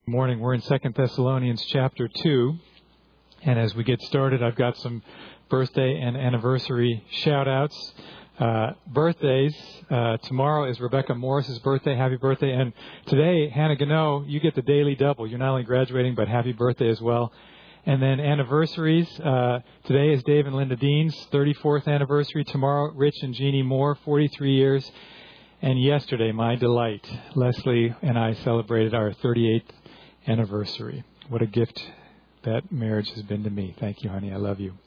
Morning. We're in 2 Thessalonians chapter 2. And as we get started, I've got some birthday and anniversary shout-outs. Birthdays. Tomorrow is Rebecca Morris's birthday. Happy birthday. And today, Hannah Gano, you get the daily double. You're not only graduating, but happy birthday as well. And then anniversaries. Today is Dave and Linda Dean's 34th anniversary. Tomorrow, Rich and Jeannie Moore, 43 years. And yesterday, my delight, Leslie and I celebrated our 38th anniversary. What a gift that marriage has been to me. Thank you, honey. I love you.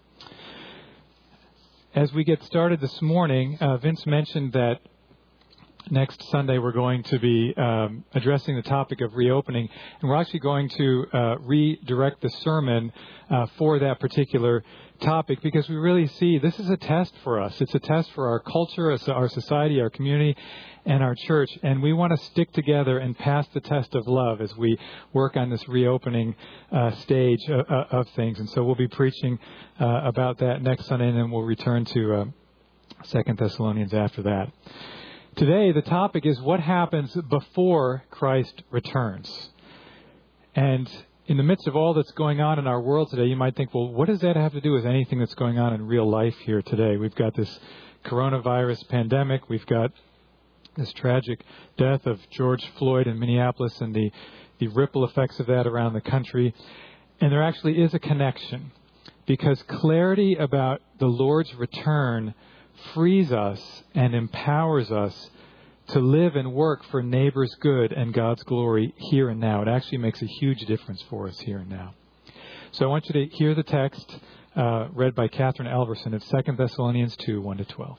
As we get started this morning, Vince mentioned that next Sunday we're going to be addressing the topic of reopening, and we're actually going to redirect the sermon for that particular topic, because we really see this is a test for us. It's a test for our culture, our society, our community, and our church, and we want to stick together and pass the test of love as we work on this reopening stage of things. And so we'll be preaching about that next Sunday, and then we'll return to 2 Thessalonians after that. Today, the topic is what happens before Christ returns. And in the midst of all that's going on in our world today, you might think, well, what does that have to do with anything that's going on in real life here today? We've got this coronavirus pandemic. We've got this tragic death of George Floyd in Minneapolis and the ripple effects of that around the country. And there actually is a connection, because clarity about the Lord's return frees us and empowers us to live and work for neighbor's good and God's glory here and now. It actually makes a huge difference for us here and now. So I want you to hear the text read by Catherine Alverson of 2 Thessalonians 2, 1-12.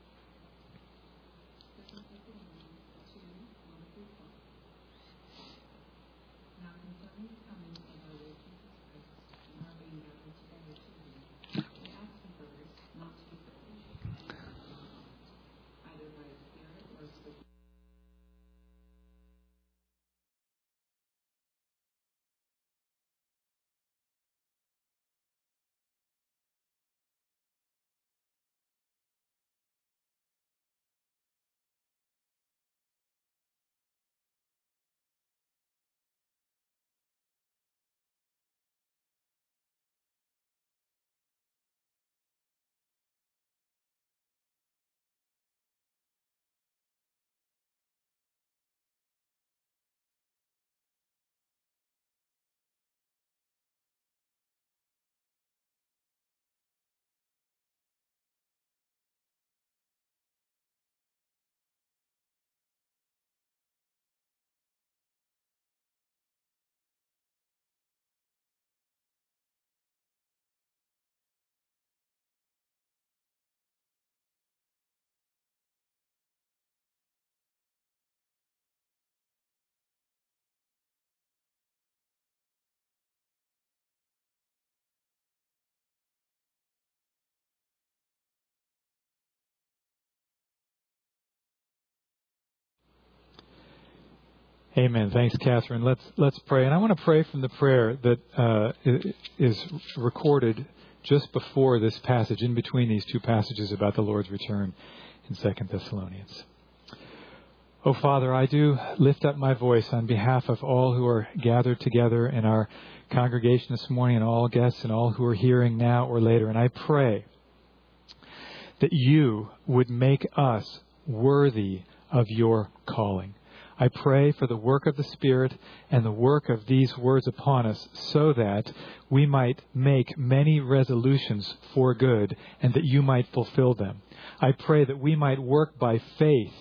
Amen. Thanks, Catherine. Let's pray. And I want to pray from the prayer that is recorded just before this passage, in between these two passages about the Lord's return in 2 Thessalonians. Oh, Father, I do lift up my voice on behalf of all who are gathered together in our congregation this morning, and all guests and all who are hearing now or later. And I pray that you would make us worthy of your calling. I pray for the work of the Spirit and the work of these words upon us, so that we might make many resolutions for good and that you might fulfill them. I pray that we might work by faith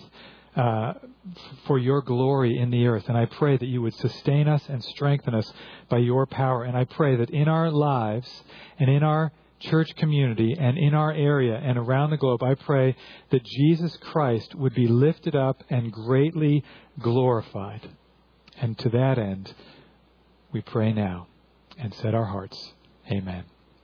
for your glory in the earth. And I pray that you would sustain us and strengthen us by your power. And I pray that in our lives and in our church community and in our area and around the globe, I pray that Jesus Christ would be lifted up and greatly glorified. And to that end, we pray now and set our hearts. Amen.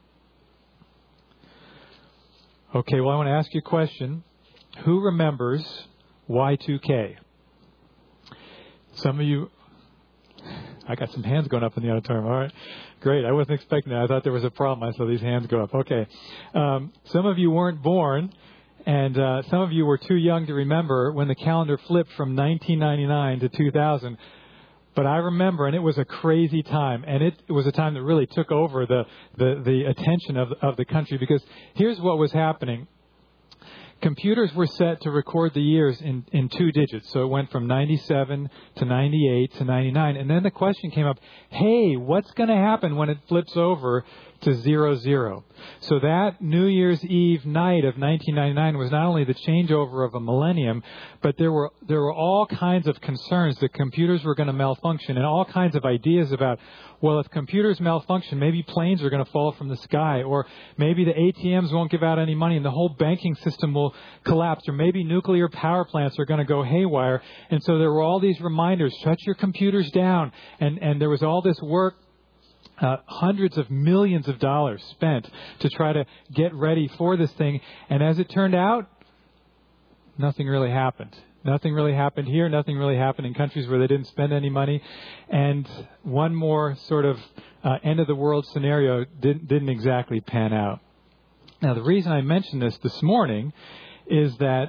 Okay, well, I want to ask you a question. Who remembers Y2K? Some of you... I got some hands going up in the auditorium. All right. Great. I wasn't expecting that. I thought there was a problem. I saw these hands go up. Okay. Some of you weren't born, and some of you were too young to remember when the calendar flipped from 1999 to 2000. But I remember, and it was a crazy time, and it was a time that really took over the attention of the country, because here's what was happening. Computers were set to record the years in 2 digits. So it went from 97 to 98 to 99. And then the question came up, hey, what's going to happen when it flips over to 00? So that New Year's Eve night of 1999 was not only the changeover of a millennium, but there were all kinds of concerns that computers were going to malfunction, and all kinds of ideas about, well, if computers malfunction, maybe planes are going to fall from the sky, or maybe the ATMs won't give out any money and the whole banking system will collapse, or maybe nuclear power plants are going to go haywire. And so there were all these reminders, shut your computers down. And there was all this work, hundreds of millions of dollars spent to try to get ready for this thing. And as it turned out, nothing really happened. Nothing really happened here. Nothing really happened in countries where they didn't spend any money. And one more sort of end-of-the-world scenario didn't exactly pan out. Now, the reason I mention this morning is that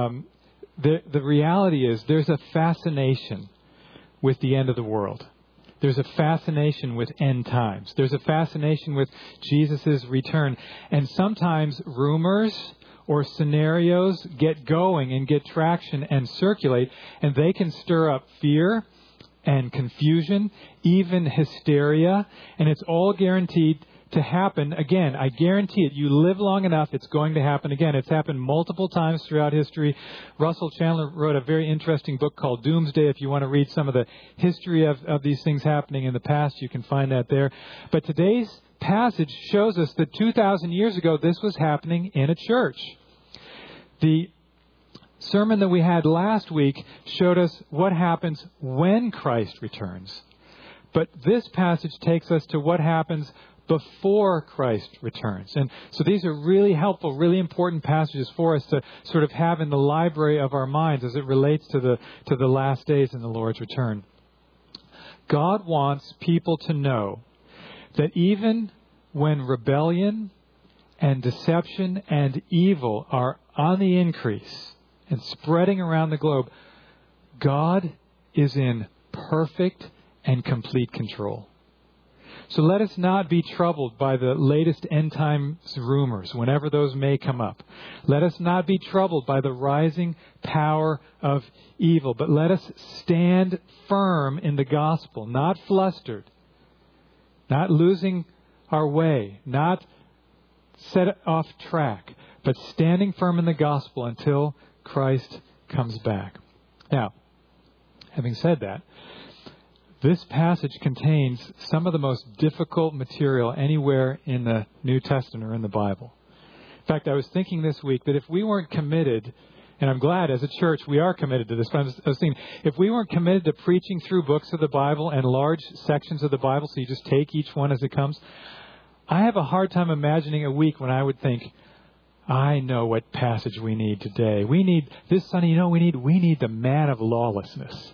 the reality is there's a fascination with the end of the world. There's a fascination with end times. There's a fascination with Jesus' return. And sometimes rumors or scenarios get going and get traction and circulate, and they can stir up fear and confusion, even hysteria, and it's all guaranteed to happen again. I guarantee it. You live long enough, it's going to happen again. It's happened multiple times throughout history. Russell Chandler wrote a very interesting book called Doomsday. If you want to read some of the history of these things happening in the past, you can find that there. But today's passage shows us that 2,000 years ago, this was happening in a church. The sermon that we had last week showed us what happens when Christ returns. But this passage takes us to what happens before Christ returns. And so these are really helpful, really important passages for us to sort of have in the library of our minds as it relates to the last days and the Lord's return. God wants people to know that even when rebellion and deception and evil are on the increase and spreading around the globe, God is in perfect and complete control. So let us not be troubled by the latest end times rumors, whenever those may come up. Let us not be troubled by the rising power of evil, but let us stand firm in the gospel, not flustered, not losing our way, not set off track, but standing firm in the gospel until Christ comes back. Now, having said that, this passage contains some of the most difficult material anywhere in the New Testament or in the Bible. In fact, I was thinking this week that if we weren't committed, and I'm glad as a church we are committed to this, but I was thinking, if we weren't committed to preaching through books of the Bible and large sections of the Bible, so you just take each one as it comes, I have a hard time imagining a week when I would think, I know what passage we need today. We need this Sunday, we need the man of lawlessness.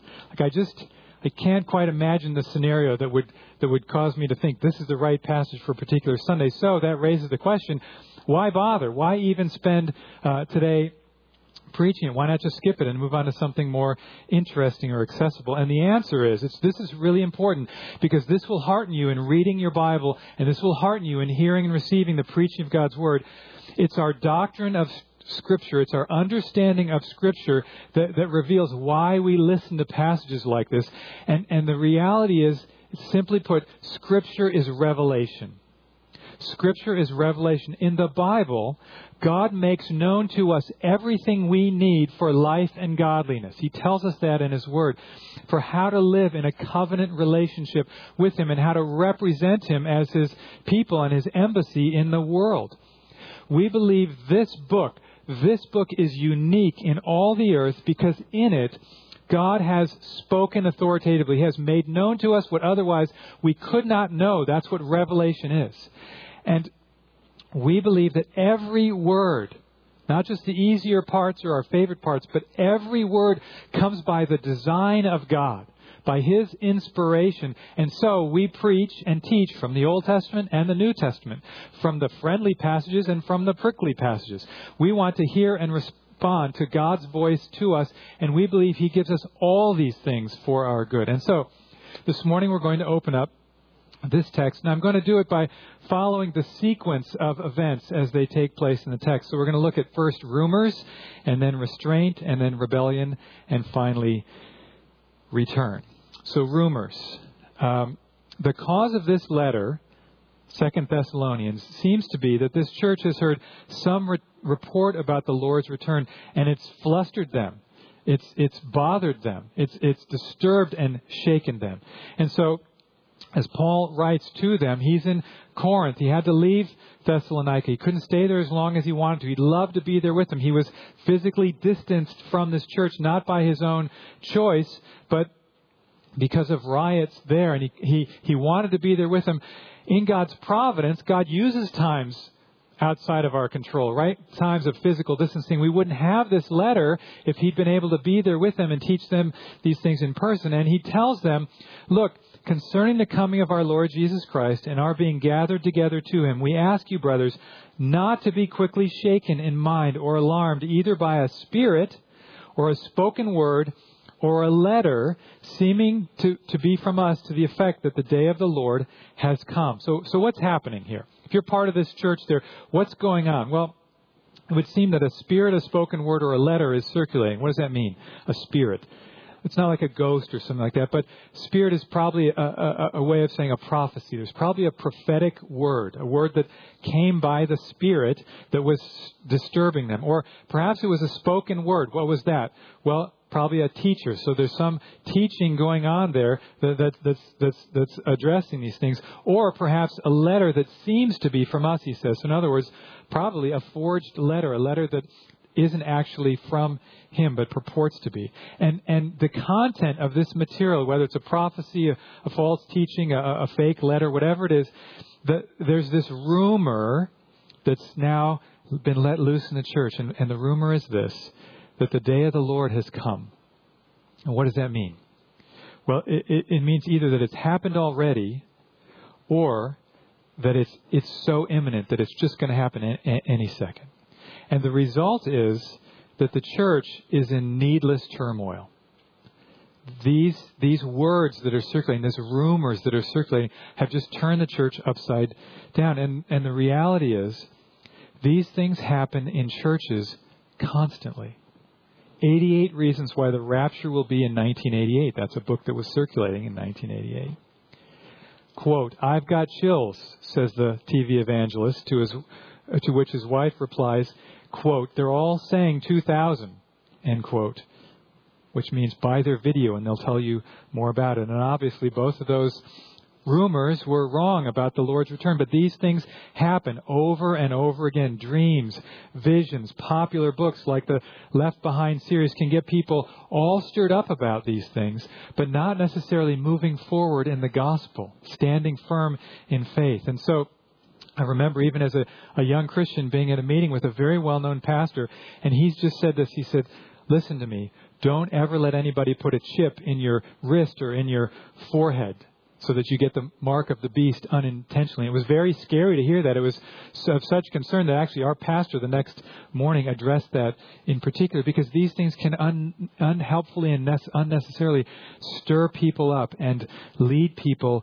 I can't quite imagine the scenario that would cause me to think this is the right passage for a particular Sunday. So that raises the question, why bother? Why even spend today preaching it? Why not just skip it and move on to something more interesting or accessible? And the answer is, this is really important, because this will hearten you in reading your Bible, and this will hearten you in hearing and receiving the preaching of God's Word. It's our doctrine of Scripture, it's our understanding of Scripture that reveals why we listen to passages like this. And the reality is, simply put, Scripture is revelation. Scripture is revelation. In the Bible, God makes known to us everything we need for life and godliness. He tells us that in His Word, for how to live in a covenant relationship with Him and how to represent Him as His people and His embassy in the world. We believe this book is unique in all the earth because in it, God has spoken authoritatively. He has made known to us what otherwise we could not know. That's what revelation is. And we believe that every word, not just the easier parts or our favorite parts, but every word comes by the design of God, by His inspiration. And so we preach and teach from the Old Testament and the New Testament, from the friendly passages and from the prickly passages. We want to hear and respond to God's voice to us, and we believe He gives us all these things for our good. And so this morning we're going to open up this text, and I'm going to do it by following the sequence of events as they take place in the text. So we're going to look at first rumors, and then restraint, and then rebellion, and finally return. So rumors. The cause of this letter, 2 Thessalonians, seems to be that this church has heard some report about the Lord's return, and it's flustered them. It's bothered them. It's disturbed and shaken them. And so, as Paul writes to them, he's in Corinth. He had to leave Thessalonica. He couldn't stay there as long as he wanted to. He'd love to be there with them. He was physically distanced from this church, not by his own choice, but because of riots there. And he wanted to be there with them. In God's providence, God uses times outside of our control, right? Times of physical distancing. We wouldn't have this letter if he'd been able to be there with them and teach them these things in person. And he tells them, look, concerning the coming of our Lord Jesus Christ and our being gathered together to him, we ask you, brothers, not to be quickly shaken in mind or alarmed either by a spirit or a spoken word or a letter seeming to be from us to the effect that the day of the Lord has come. So what's happening here? If you're part of this church there, what's going on? Well, it would seem that a spirit, a spoken word, or a letter is circulating. What does that mean? A spirit. It's not like a ghost or something like that, but spirit is probably a way of saying a prophecy. There's probably a prophetic word, a word that came by the Spirit that was disturbing them. Or perhaps it was a spoken word. What was that? Well, probably a teacher. So there's some teaching going on there that's addressing these things. Or perhaps a letter that seems to be from us, he says. So in other words, probably a forged letter, a letter that isn't actually from him, but purports to be. And the content of this material, whether it's a prophecy, a false teaching, a fake letter, whatever it is, there's this rumor that's now been let loose in the church. And the rumor is this, that the day of the Lord has come. And what does that mean? Well, it means either that it's happened already, or that it's so imminent that it's just going to happen any second. And the result is that the church is in needless turmoil. These words that are circulating, these rumors that are circulating, have just turned the church upside down. And the reality is, these things happen in churches constantly. 88 Reasons Why the Rapture Will Be in 1988. That's a book that was circulating in 1988. Quote, "I've got chills," says the TV evangelist, to which his wife replies, quote, "They're all saying 2000, end quote," which means buy their video and they'll tell you more about it. And obviously both of those rumors were wrong about the Lord's return, but these things happen over and over again. Dreams, visions, popular books like the Left Behind series can get people all stirred up about these things, but not necessarily moving forward in the gospel, standing firm in faith. And so I remember even as a young Christian being at a meeting with a very well-known pastor, and he's just said this. He said, "Listen to me. Don't ever let anybody put a chip in your wrist or in your forehead so that you get the mark of the beast unintentionally." It was very scary to hear that. It was of such concern that actually our pastor the next morning addressed that in particular, because these things can unhelpfully and unnecessarily stir people up and lead people,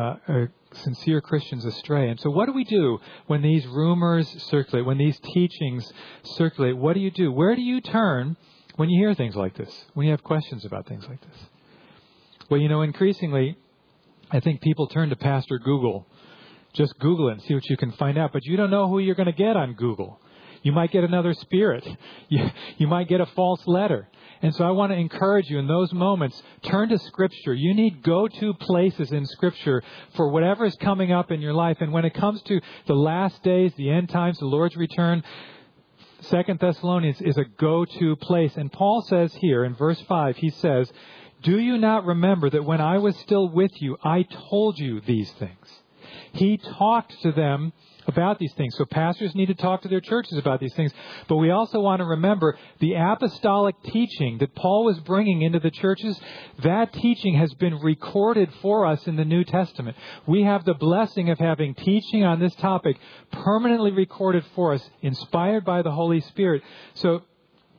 sincere Christians, astray. And so what do we do when these rumors circulate, when these teachings circulate? What do you do? Where do you turn when you hear things like this, when you have questions about things like this? Well, increasingly, I think people turn to Pastor Google. Just Google it and see what you can find out. But you don't know who you're going to get on Google. You might get another spirit. You might get a false letter. And so I want to encourage you in those moments, turn to Scripture. You need go-to places in Scripture for whatever is coming up in your life. And when it comes to the last days, the end times, the Lord's return, 2 Thessalonians is a go-to place. And Paul says here in verse 5, he says, "Do you not remember that when I was still with you, I told you these things?" He talked to them about these things. So pastors need to talk to their churches about these things. But we also want to remember the apostolic teaching that Paul was bringing into the churches. That teaching has been recorded for us in the New Testament. We have the blessing of having teaching on this topic permanently recorded for us, inspired by the Holy Spirit. So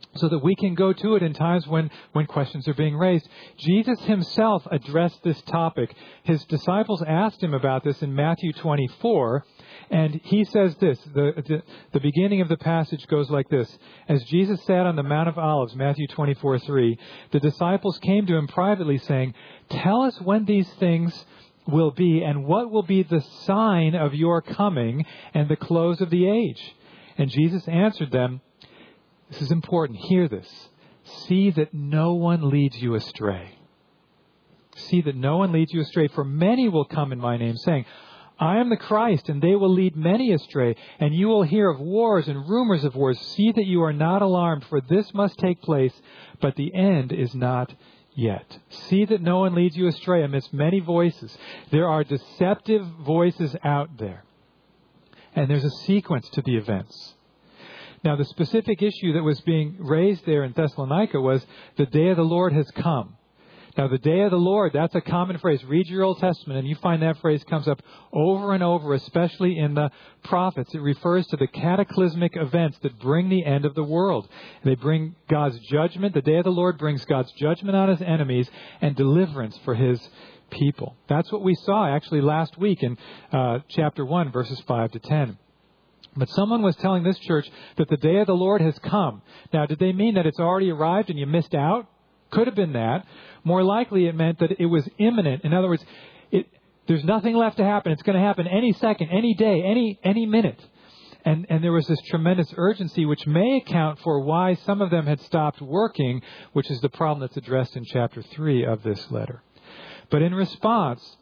so that we can go to it in times when questions are being raised. Jesus himself addressed this topic. His disciples asked him about this in Matthew 24, and he says this. The beginning of the passage goes like this. As Jesus sat on the Mount of Olives, Matthew 24:3, the disciples came to him privately saying, "Tell us when these things will be, and what will be the sign of your coming and the close of the age?" And Jesus answered them, this is important, hear this, "See that no one leads you astray. See that no one leads you astray, for many will come in my name, saying, 'I am the Christ,' and they will lead many astray. And you will hear of wars and rumors of wars. See that you are not alarmed, for this must take place, but the end is not yet." See that no one leads you astray amidst many voices. There are deceptive voices out there. And there's a sequence to the events. Now, the specific issue that was being raised there in Thessalonica was the day of the Lord has come. Now, the day of the Lord, that's a common phrase. Read your Old Testament, and you find that phrase comes up over and over, especially in the prophets. It refers to the cataclysmic events that bring the end of the world. They bring God's judgment. The day of the Lord brings God's judgment on his enemies and deliverance for his people. That's what we saw actually last week in chapter 1, verses 5 to 10. But someone was telling this church that the day of the Lord has come. Now, did they mean that it's already arrived and you missed out? Could have been that. More likely it meant that it was imminent. In other words, there's nothing left to happen. It's going to happen any second, any day, any minute. And there was this tremendous urgency, which may account for why some of them had stopped working, which is the problem that's addressed in chapter 3 of this letter. But in response,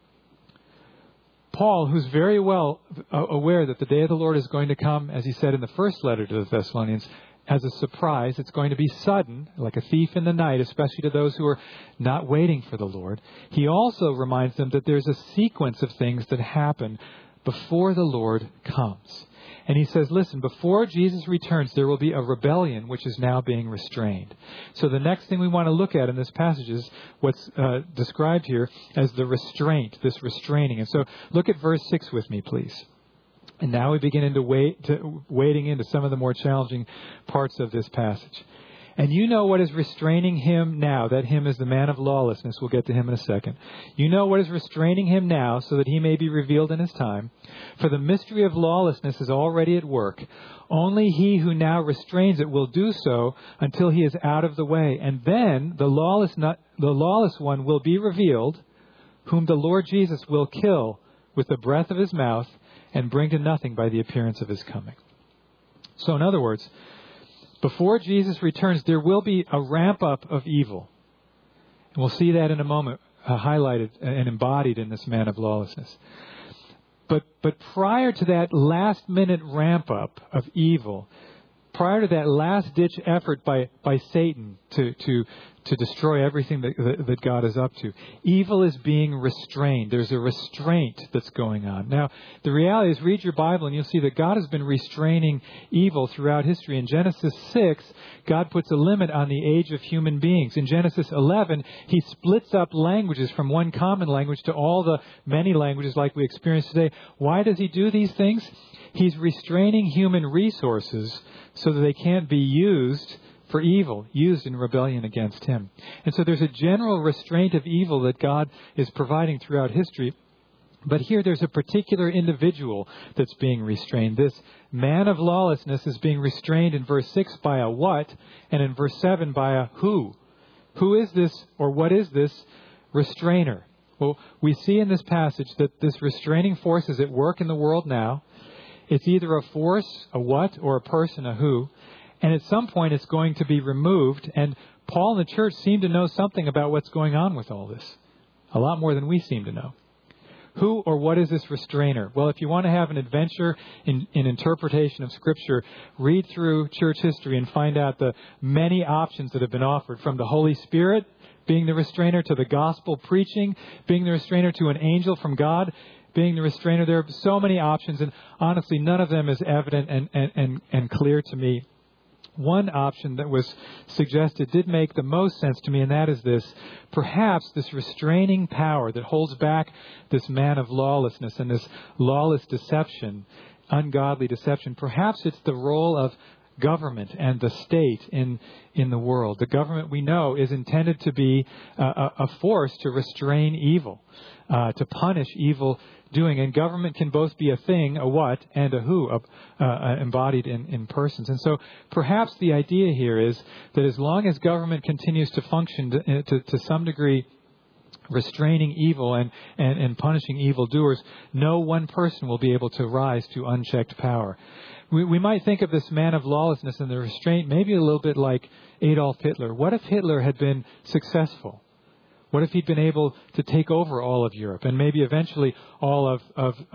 Paul, who's very well aware that the day of the Lord is going to come, as he said in the first letter to the Thessalonians, as a surprise. It's going to be sudden, like a thief in the night, especially to those who are not waiting for the Lord. He also reminds them that there's a sequence of things that happen before the Lord comes. And he says, listen, before Jesus returns, there will be a rebellion which is now being restrained. So the next thing we want to look at in this passage is what's described here as the restraint, this restraining. And so look at verse 6 with me, please. And now we begin wading into some of the more challenging parts of this passage. And you know what is restraining him now. That him is the man of lawlessness. We'll get to him in a second. You know what is restraining him now, so that he may be revealed in his time. For the mystery of lawlessness is already at work. Only he who now restrains it will do so until he is out of the way. And then the lawless one will be revealed, whom the Lord Jesus will kill with the breath of his mouth and bring to nothing by the appearance of his coming. So in other words, before Jesus returns, there will be a ramp-up of evil. And we'll see that in a moment, highlighted and embodied in this man of lawlessness. But prior to that last-minute ramp-up of evil, prior to that last-ditch effort by Satan to destroy everything that God is up to, evil is being restrained. There's a restraint that's going on. Now, the reality is, read your Bible and you'll see that God has been restraining evil throughout history. In Genesis 6, God puts a limit on the age of human beings. In Genesis 11, he splits up languages from one common language to all the many languages like we experience today. Why does he do these things? He's restraining human resources so that they can't be used for evil, used in rebellion against him. And so there's a general restraint of evil that God is providing throughout history. But here there's a particular individual that's being restrained. This man of lawlessness is being restrained in verse 6 by a what, and in verse 7 by a who. Who is this, or what is this restrainer? Well, we see in this passage that this restraining force is at work in the world now. It's either a force, a what, or a person, a who. And at some point it's going to be removed. And Paul and the church seem to know something about what's going on with all this. A lot more than we seem to know. Who or what is this restrainer? Well, if you want to have an adventure in interpretation of Scripture, read through church history and find out the many options that have been offered, from the Holy Spirit being the restrainer, to the gospel preaching being the restrainer, to an angel from God being the restrainer. There are so many options, and honestly, none of them is evident and clear to me. One option that was suggested did make the most sense to me, and that is this. Perhaps this restraining power that holds back this man of lawlessness and this lawless deception, ungodly deception, perhaps it's the role of government and the state in the world. The government, we know, is intended to be a force to restrain evil, to punish evil doing. And government can both be a thing, a what, and a who, embodied in persons. And so perhaps the idea here is that as long as government continues to function to some degree, restraining evil and punishing evildoers, no one person will be able to rise to unchecked power. We might think of this man of lawlessness and the restraint maybe a little bit like Adolf Hitler. What if Hitler had been successful? What if he'd been able to take over all of Europe and maybe eventually all of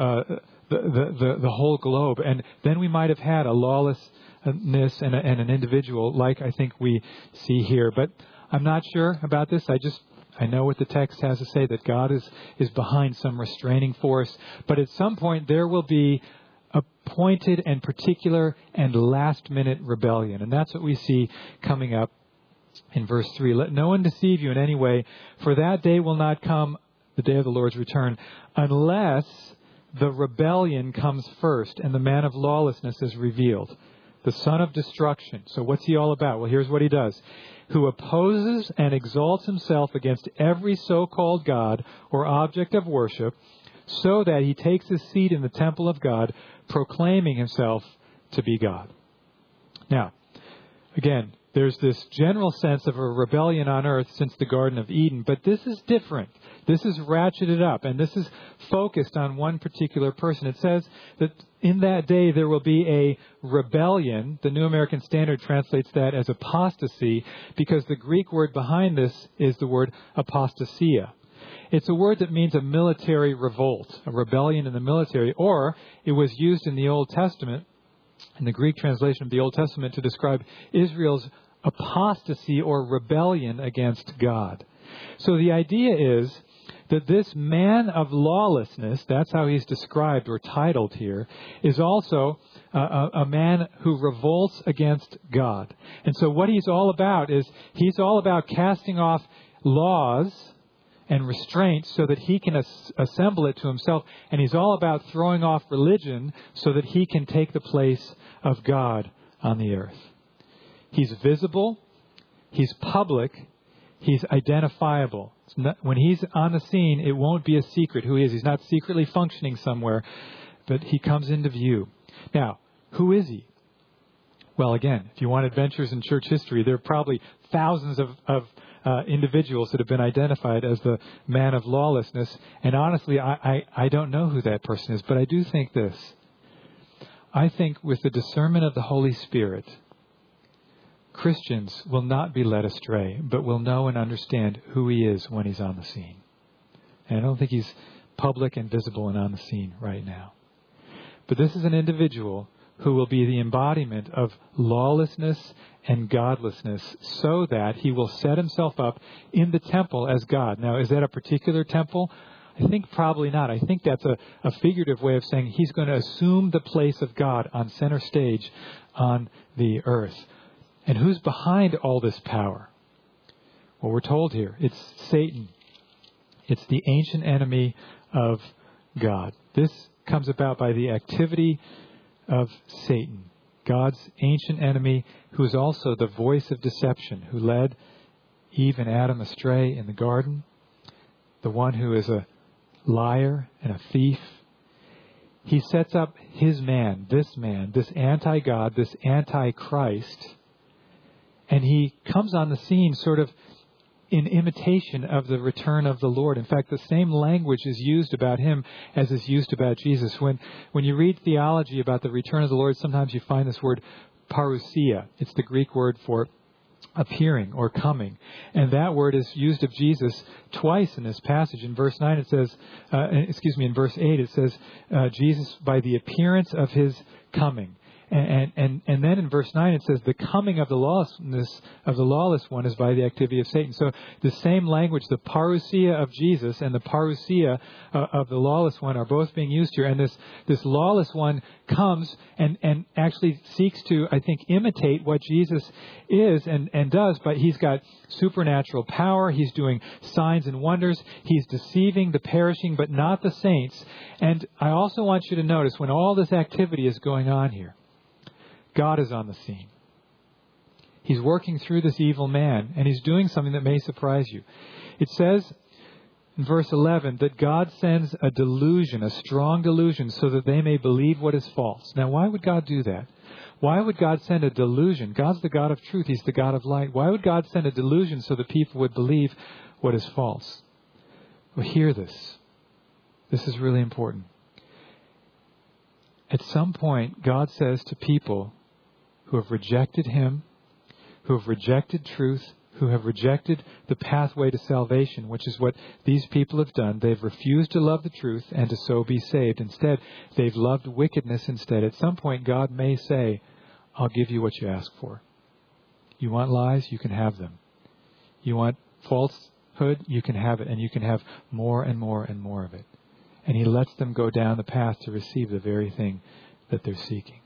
the whole globe? And then we might have had a lawlessness and an individual like I think we see here. But I'm not sure about this. I know what the text has to say, that God is behind some restraining force. But at some point there will be a pointed and particular and last-minute rebellion. And that's what we see coming up in verse 3. Let no one deceive you in any way, for that day will not come, the day of the Lord's return, unless the rebellion comes first and the man of lawlessness is revealed, the son of destruction. So what's he all about? Well, here's what he does. Who opposes and exalts himself against every so-called God or object of worship, so that he takes his seat in the temple of God, proclaiming himself to be God. Now, again, there's this general sense of a rebellion on earth since the Garden of Eden, but this is different. This is ratcheted up, and this is focused on one particular person. It says that in that day there will be a rebellion. The New American Standard translates that as apostasy, because the Greek word behind this is the word apostasia. It's a word that means a military revolt, a rebellion in the military, or it was used in the Old Testament, in the Greek translation of the Old Testament, to describe Israel's apostasy or rebellion against God. So the idea is that this man of lawlessness, that's how he's described or titled here, is also a man who revolts against God. And so what he's all about is he's all about casting off laws and restraints so that he can assemble it to himself. And he's all about throwing off religion so that he can take the place of God on the earth. He's visible. He's public. He's identifiable. When he's on the scene, it won't be a secret who he is. He's not secretly functioning somewhere, but he comes into view. Now, who is he? Well, again, if you want adventures in church history, there are probably thousands of individuals that have been identified as the man of lawlessness. And honestly, I don't know who that person is, but I do think this. I think with the discernment of the Holy Spirit, Christians will not be led astray, but will know and understand who he is when he's on the scene. And I don't think he's public and visible and on the scene right now. But this is an individual who will be the embodiment of lawlessness and godlessness, so that he will set himself up in the temple as God. Now, is that a particular temple? I think probably not. I think that's a figurative way of saying he's going to assume the place of God on center stage on the earth. And who's behind all this power? Well, we're told here, it's Satan. It's the ancient enemy of God. This comes about by the activity of Satan, God's ancient enemy, who is also the voice of deception, who led Eve and Adam astray in the garden, the one who is a liar and a thief. He sets up his man, this anti-God, this anti-Christ, and he comes on the scene sort of in imitation of the return of the Lord. In fact, the same language is used about him as is used about Jesus. When you read theology about the return of the Lord, sometimes you find this word parousia. It's the Greek word for appearing or coming. And that word is used of Jesus twice in this passage. In verse 9 it says, in verse 8 it says, Jesus by the appearance of his coming. And then in verse 9 it says the coming of the lawless one is by the activity of Satan. So the same language, the parousia of Jesus and the parousia of the lawless one, are both being used here. And this lawless one comes and actually seeks to, I think, imitate what Jesus is and does, but he's got supernatural power. He's doing signs and wonders. He's deceiving the perishing, but not the saints. And I also want you to notice when all this activity is going on here, God is on the scene. He's working through this evil man, and he's doing something that may surprise you. It says in verse 11 that God sends a delusion, a strong delusion, so that they may believe what is false. Now, why would God do that? Why would God send a delusion? God's the God of truth. He's the God of light. Why would God send a delusion so that people would believe what is false? Well, hear this. This is really important. At some point, God says to people who have rejected Him, who have rejected truth, who have rejected the pathway to salvation, which is what these people have done. They've refused to love the truth and to so be saved. Instead, they've loved wickedness instead. At some point, God may say, I'll give you what you ask for. You want lies? You can have them. You want falsehood? You can have it. And you can have more and more and more of it. And He lets them go down the path to receive the very thing that they're seeking.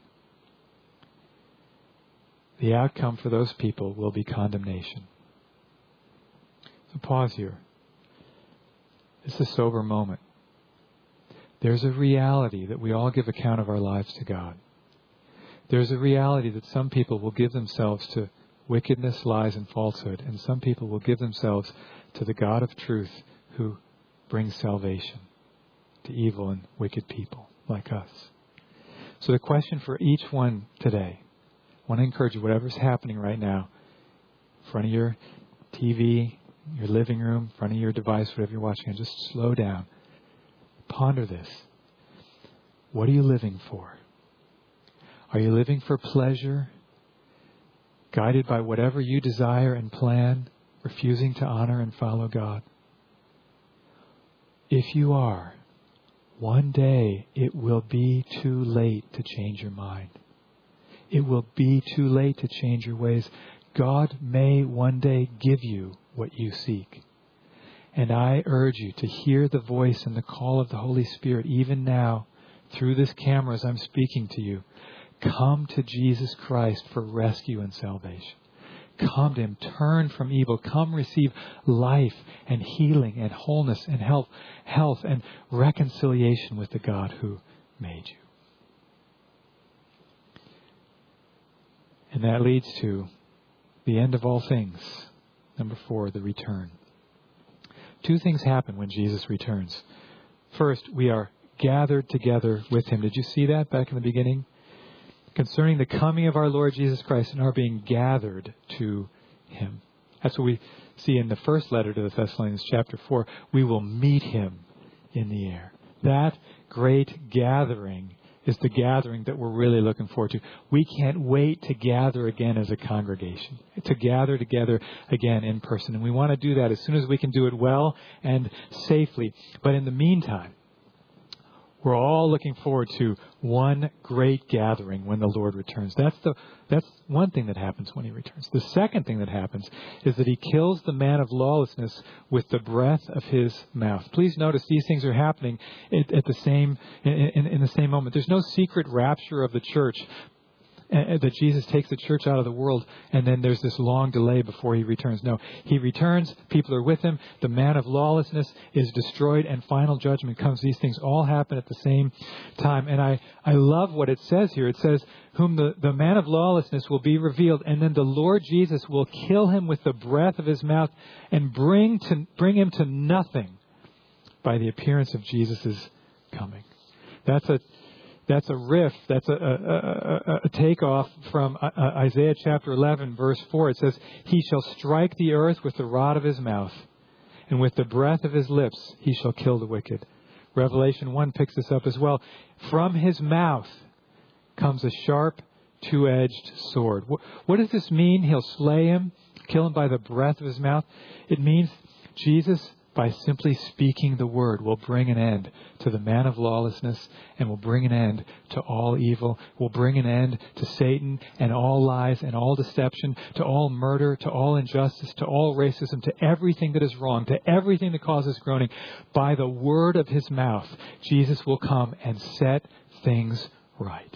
The outcome for those people will be condemnation. So pause here. This is a sober moment. There's a reality that we all give account of our lives to God. There's a reality that some people will give themselves to wickedness, lies, and falsehood, and some people will give themselves to the God of truth who brings salvation to evil and wicked people like us. So the question for each one today, I want to encourage you, whatever's happening right now, in front of your TV, your living room, in front of your device, whatever you're watching, and just slow down. Ponder this. What are you living for? Are you living for pleasure, guided by whatever you desire and plan, refusing to honor and follow God? If you are, one day it will be too late to change your mind. It will be too late to change your ways. God may one day give you what you seek. And I urge you to hear the voice and the call of the Holy Spirit even now through this camera as I'm speaking to you. Come to Jesus Christ for rescue and salvation. Come to Him. Turn from evil. Come receive life and healing and wholeness and health and reconciliation with the God who made you. And that leads to the end of all things. Number 4, the return. 2 things happen when Jesus returns. First, we are gathered together with Him. Did you see that back in the beginning? Concerning the coming of our Lord Jesus Christ and our being gathered to Him. That's what we see in the first letter to the Thessalonians, chapter 4. We will meet Him in the air. That great gathering is the gathering that we're really looking forward to. We can't wait to gather again as a congregation, to gather together again in person. And we want to do that as soon as we can do it well and safely. But in the meantime, we're all looking forward to one great gathering when the Lord returns. That's one thing that happens when He returns. The second thing that happens is that He kills the man of lawlessness with the breath of His mouth. Please notice these things are happening at the same in the same moment. There's no secret rapture of the church that Jesus takes the church out of the world and then there's this long delay before He returns. No, He returns, people are with Him, the man of lawlessness is destroyed, and final judgment comes. These things all happen at the same time. And I love what it says here. It says, whom the man of lawlessness will be revealed, and then the Lord Jesus will kill him with the breath of His mouth and bring him to nothing by the appearance of Jesus' coming. That's a riff. That's a takeoff from Isaiah chapter 11, verse 4. It says, He shall strike the earth with the rod of His mouth, and with the breath of His lips He shall kill the wicked. Revelation 1 picks this up as well. From His mouth comes a sharp, two-edged sword. What does this mean? He'll slay him, kill him by the breath of His mouth. It means Jesus, by simply speaking the word, will bring an end to the man of lawlessness and will bring an end to all evil, will bring an end to Satan and all lies and all deception, to all murder, to all injustice, to all racism, to everything that is wrong, to everything that causes groaning. By the word of His mouth, Jesus will come and set things right.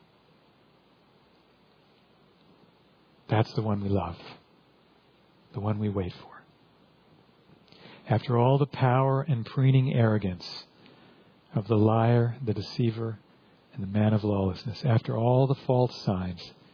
That's the one we love, the one we wait for. After all the power and preening arrogance of the liar, the deceiver, and the man of lawlessness, after all the false signs,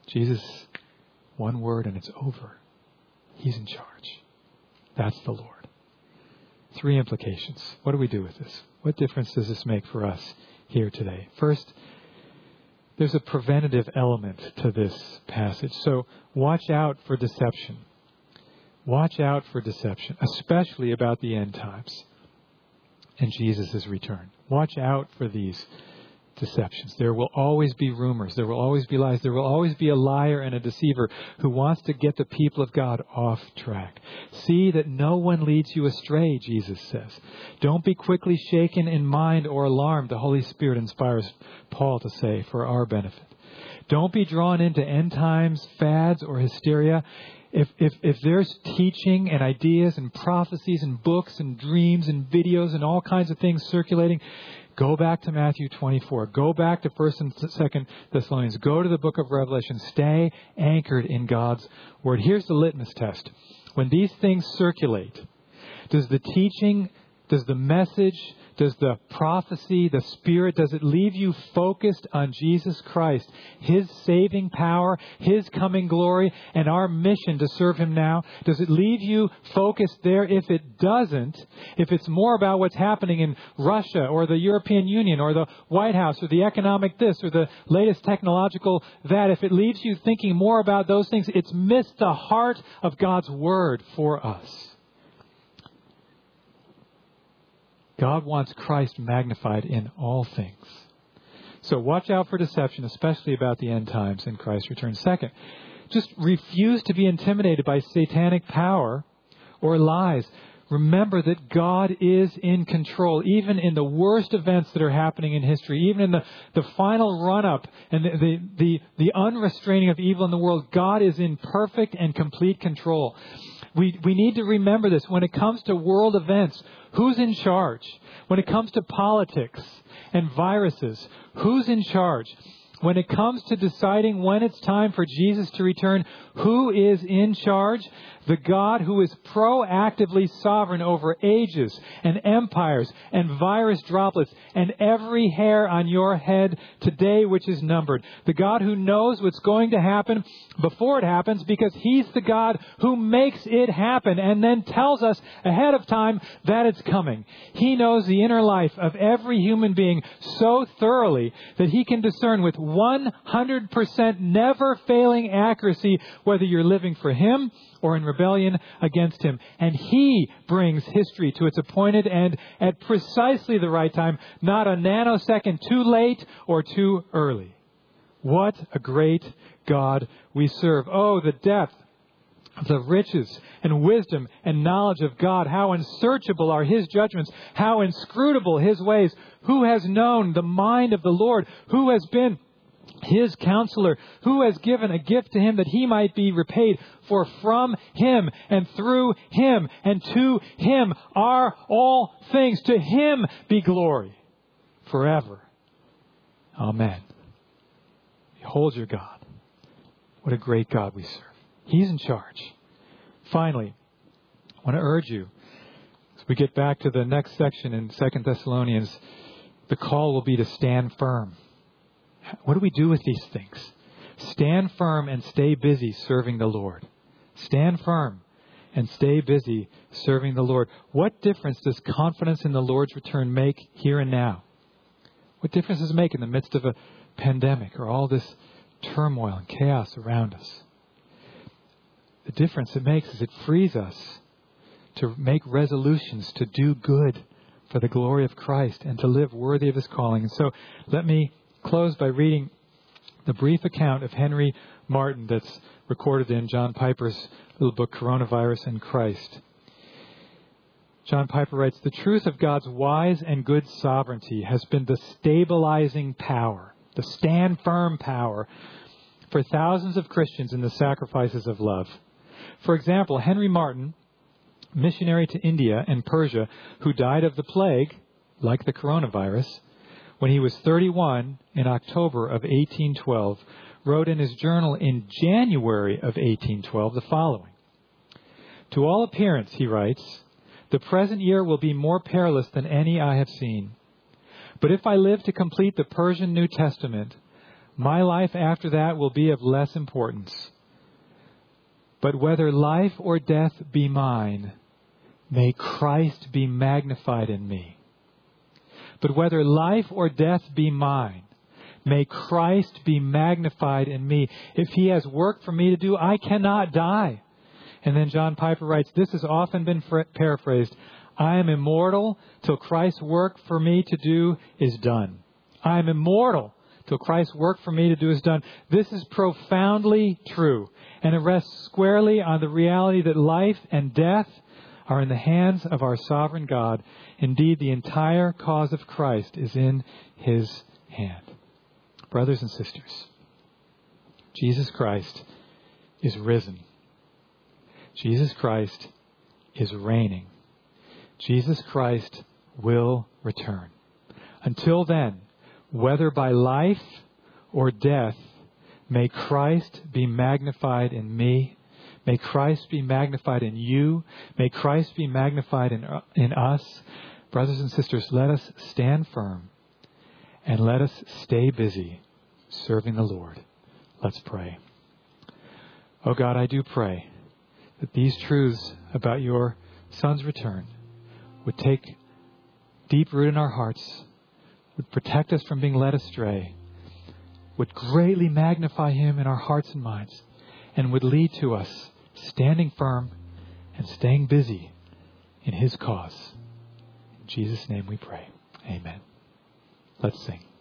Jesus, one word and it's over. He's in charge. That's the Lord. 3 implications. What do we do with this? What difference does this make for us here today? First, there's a preventative element to this passage. So watch out for deception. Watch out for deception, especially about the end times and Jesus' return. Watch out for these deceptions. There will always be rumors. There will always be lies. There will always be a liar and a deceiver who wants to get the people of God off track. See that no one leads you astray, Jesus says. Don't be quickly shaken in mind or alarmed, the Holy Spirit inspires Paul to say, for our benefit. Don't be drawn into end times fads or hysteria. If there's teaching and ideas and prophecies and books and dreams and videos and all kinds of things circulating, go back to Matthew 24. Go back to 1st and 2nd Thessalonians. Go to the book of Revelation. Stay anchored in God's Word. Here's the litmus test. When these things circulate, does the teaching, does the message, does the prophecy, the Spirit, does it leave you focused on Jesus Christ, His saving power, His coming glory, and our mission to serve Him now? Does it leave you focused there? If it doesn't, if it's more about what's happening in Russia or the European Union or the White House or the economic this or the latest technological that, if it leaves you thinking more about those things, it's missed the heart of God's Word for us. God wants Christ magnified in all things. So watch out for deception, especially about the end times and Christ's return. Second, just refuse to be intimidated by satanic power or lies. Remember that God is in control, even in the worst events that are happening in history, even in the final run-up and the unrestraining of evil in the world. God is in perfect and complete control. We need to remember this. When it comes to world events, who's in charge? When it comes to politics and viruses, who's in charge? When it comes to deciding when it's time for Jesus to return, who is in charge? The God who is proactively sovereign over ages and empires and virus droplets and every hair on your head today which is numbered. The God who knows what's going to happen before it happens because He's the God who makes it happen and then tells us ahead of time that it's coming. He knows the inner life of every human being so thoroughly that He can discern with 100% never failing accuracy whether you're living for Him or in rebellion against Him. And He brings history to its appointed end at precisely the right time, not a nanosecond too late or too early. What a great God we serve. Oh, the depth of the riches and wisdom and knowledge of God. How unsearchable are His judgments. How inscrutable His ways. Who has known the mind of the Lord? Who has been His counselor? Who has given a gift to Him that He might be repaid? For from Him and through Him and to Him are all things. To Him be glory forever. Amen. Behold your God. What a great God we serve. He's in charge. Finally, I want to urge you, as we get back to the next section in 2 Thessalonians, the call will be to stand firm. What do we do with these things? Stand firm and stay busy serving the Lord. Stand firm and stay busy serving the Lord. What difference does confidence in the Lord's return make here and now? What difference does it make in the midst of a pandemic or all this turmoil and chaos around us? The difference it makes is it frees us to make resolutions to do good for the glory of Christ and to live worthy of His calling. And so let me close by reading the brief account of Henry Martin that's recorded in John Piper's little book, Coronavirus and Christ. John Piper writes, "The truth of God's wise and good sovereignty has been the stabilizing power, the stand firm power for thousands of Christians in the sacrifices of love. For example, Henry Martin, missionary to India and Persia, who died of the plague, like the coronavirus, when he was 31 in October of 1812, wrote in his journal in January of 1812 the following. To all appearance, he writes, the present year will be more perilous than any I have seen. But if I live to complete the Persian New Testament, My life after that will be of less importance. But whether life or death be mine, may Christ be magnified in me. But whether life or death be mine, may Christ be magnified in me. If He has work for me to do, I cannot die. And then John Piper writes, this has often been paraphrased, I am immortal till Christ's work for me to do is done. I am immortal till Christ's work for me to do is done. This is profoundly true, and it rests squarely on the reality that life and death are in the hands of our sovereign God. Indeed, the entire cause of Christ is in His hand. Brothers and sisters, Jesus Christ is risen. Jesus Christ is reigning. Jesus Christ will return. Until then, whether by life or death, may Christ be magnified in me. May Christ be magnified in you. May Christ be magnified in us. Brothers and sisters, let us stand firm and let us stay busy serving the Lord. Let's pray. Oh God, I do pray that these truths about your Son's return would take deep root in our hearts, would protect us from being led astray, would greatly magnify Him in our hearts and minds, and would lead to us standing firm and staying busy in His cause. In Jesus' name we pray. Amen. Let's sing.